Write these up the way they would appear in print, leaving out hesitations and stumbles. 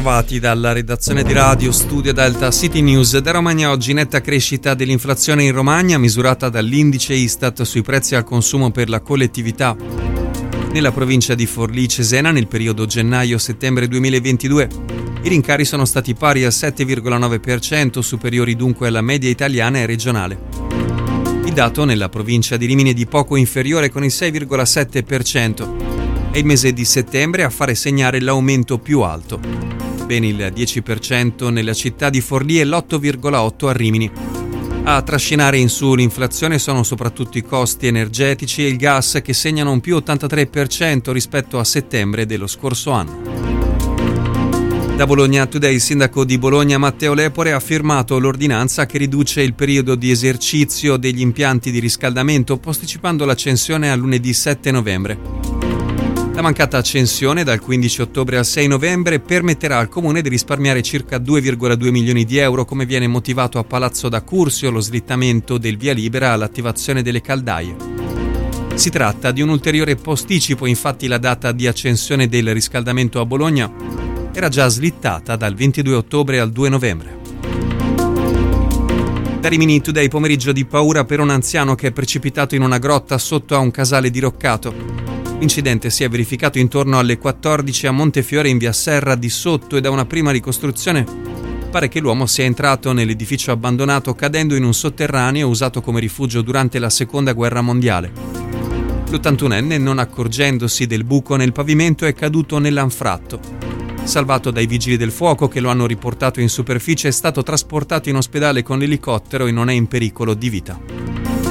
bentrovati dalla redazione di Radio Studio Delta City News. Da Romagna oggi netta crescita dell'inflazione in Romagna misurata dall'indice Istat sui prezzi al consumo per la collettività. Nella provincia di Forlì-Cesena nel periodo gennaio-settembre 2022 i rincari sono stati pari al 7,9%, superiori dunque alla media italiana e regionale. Il dato nella provincia di Rimini è di poco inferiore con il 6,7%. È il mese di settembre a fare segnare l'aumento più alto. Ben il 10% nella città di Forlì e l'8,8% a Rimini. A trascinare in su l'inflazione sono soprattutto i costi energetici e il gas che segnano un più 83% rispetto a settembre dello scorso anno. Da Bologna Today il sindaco di Bologna Matteo Lepore ha firmato l'ordinanza che riduce il periodo di esercizio degli impianti di riscaldamento posticipando l'accensione a lunedì 7 novembre. La mancata accensione dal 15 ottobre al 6 novembre permetterà al comune di risparmiare circa 2,2 milioni di euro, come viene motivato a Palazzo da Curzio lo slittamento del via libera all'attivazione delle caldaie. Si tratta di un ulteriore posticipo, infatti la data di accensione del riscaldamento a Bologna era già slittata dal 22 ottobre al 2 novembre. Da Rimini Today pomeriggio di paura per un anziano che è precipitato in una grotta sotto a un casale diroccato. L'incidente si è verificato intorno alle 14 a Montefiore in via Serra di Sotto e da una prima ricostruzione pare che l'uomo sia entrato nell'edificio abbandonato cadendo in un sotterraneo usato come rifugio durante la Seconda Guerra Mondiale. L'81enne, non accorgendosi del buco nel pavimento, è caduto nell'anfratto. Salvato dai vigili del fuoco che lo hanno riportato in superficie, è stato trasportato in ospedale con l'elicottero e non è in pericolo di vita.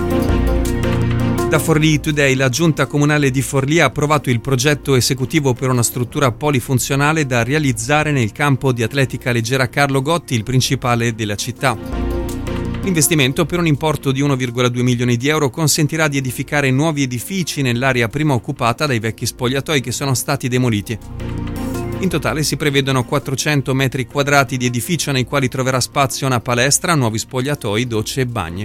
Da Forlì Today la Giunta Comunale di Forlì ha approvato il progetto esecutivo per una struttura polifunzionale da realizzare nel campo di atletica leggera Carlo Gotti, il principale della città. L'investimento, per un importo di 1,2 milioni di euro, consentirà di edificare nuovi edifici nell'area prima occupata dai vecchi spogliatoi che sono stati demoliti. In totale si prevedono 400 metri quadrati di edificio nei quali troverà spazio una palestra, nuovi spogliatoi, docce e bagni.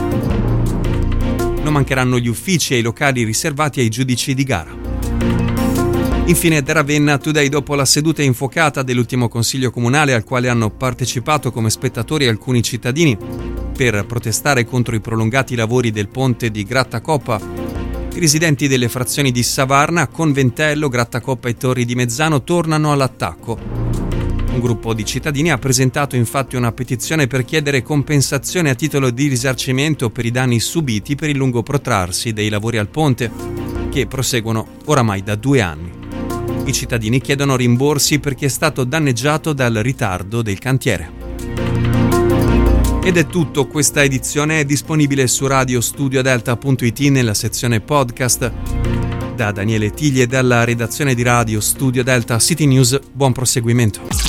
Non mancheranno gli uffici e i locali riservati ai giudici di gara. Infine da Ravenna Today, dopo la seduta infuocata dell'ultimo consiglio comunale al quale hanno partecipato come spettatori alcuni cittadini per protestare contro i prolungati lavori del ponte di Grattacoppa, i residenti delle frazioni di Savarna, Conventello, Grattacoppa e Torri di Mezzano tornano all'attacco. Un gruppo di cittadini ha presentato infatti una petizione per chiedere compensazione a titolo di risarcimento per i danni subiti per il lungo protrarsi dei lavori al ponte, che proseguono oramai da 2 anni. I cittadini chiedono rimborsi per chi è stato danneggiato dal ritardo del cantiere. Ed è tutto, questa edizione è disponibile su radiostudiodelta.it nella sezione podcast. Da Daniele Tigli e dalla redazione di Radio Studio Delta City News, buon proseguimento.